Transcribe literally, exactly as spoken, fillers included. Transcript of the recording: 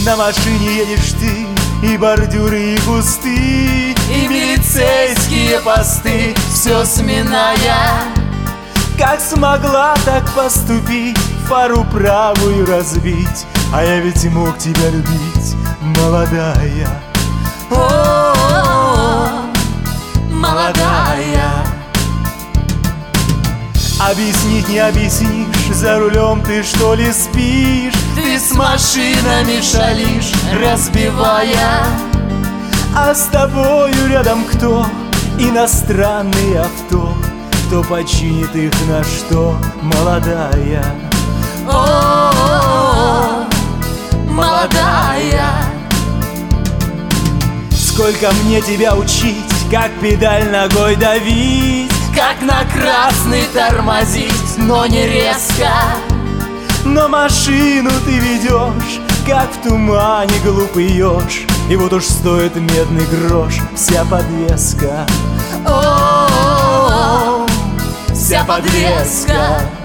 На машине едешь ты, и бордюры, и кусты, и милицейские посты, все сминая. Как смогла так поступить, фару правую разбить? А я ведь мог тебя любить, молодая. О, молодая. Объяснить не объяснишь, за рулем ты что ли спишь? Ты с машинами шалишь, разбивая. А с тобою рядом кто? Иностранные авто. Кто починит их на что, молодая? О, молодая. Сколько мне тебя учить, как педаль ногой давить, как на красный тормозить, но не резко. Но машину ты ведешь, как в тумане глупый еж. И вот уж стоит медный грош вся подвеска. О, вся подвеска.